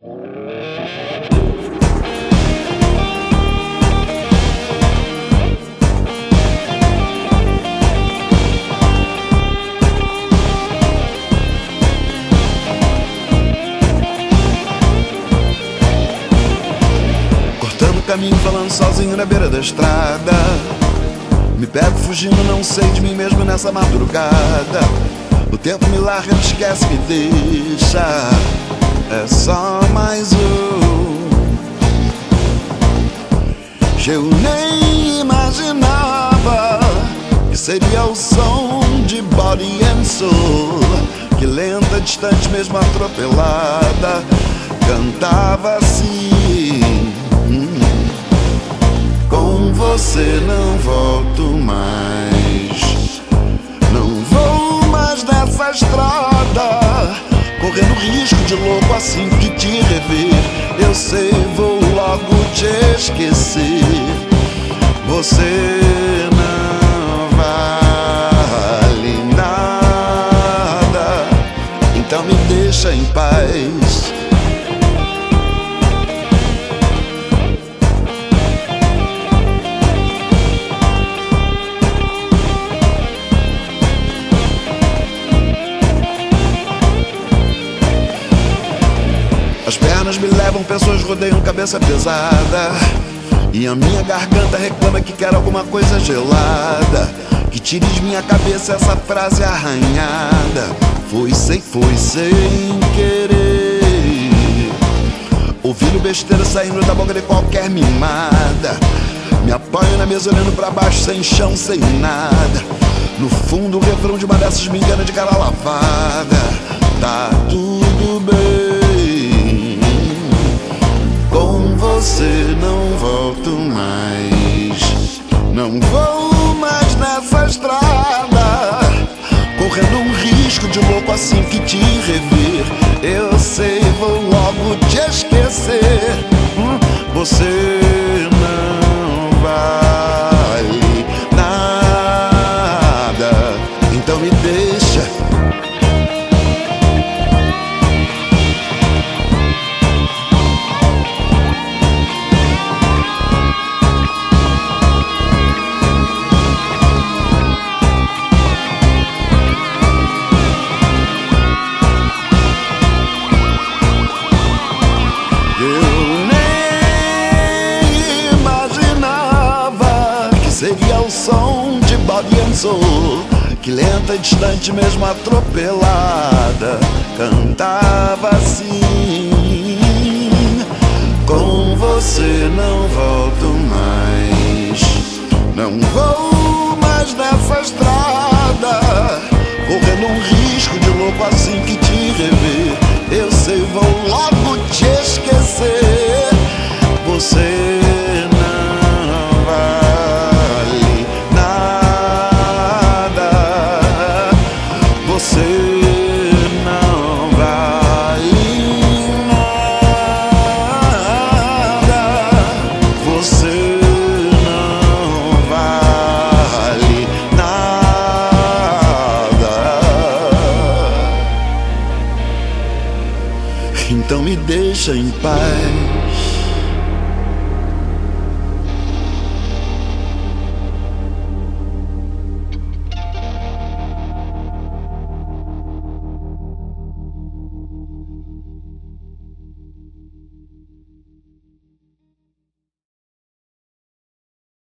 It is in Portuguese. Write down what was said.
Caminho falando sozinho na beira da estrada. Me pego fugindo, não sei de mim mesmo nessa madrugada. O tempo me larga, me esquece, me deixa. É só mais um. Eu nem imaginava que seria o som de Body and Soul, que lenta, distante, mesmo atropelada, cantava assim: com você não volto mais. Não vou mais nessa estrada, correndo risco de louco assim que te rever. Eu sei, vou logo te esquecer. Você não vale nada, então me deixa em paz. As pernas me levam, pessoas rodeiam, cabeça pesada, e a minha garganta reclama que quer alguma coisa gelada, que tire de minha cabeça essa frase arranhada: foi sem querer. Ouvindo besteira saindo da boca de qualquer mimada. Me apoio na mesa olhando pra baixo, sem chão, sem nada. No fundo o refrão de uma dessas me engana de cara lavada: tá tudo bem, com você não volto mais. Não vou mais nessa estrada, correndo um risco de louco assim que te rever. Eu sei, vou logo te esquecer. Você não vale nada, então me deixa. Seria o som de Body and Soul, que lenta, distante, mesmo atropelada, cantava assim: com você não volto mais. Não vou mais nessa estrada, correndo um risco de louco assim que te rever. Eu sei, vou logo te esquecer. Você não vale nada, você não vale nada, você não vale nada, então me deixa em paz.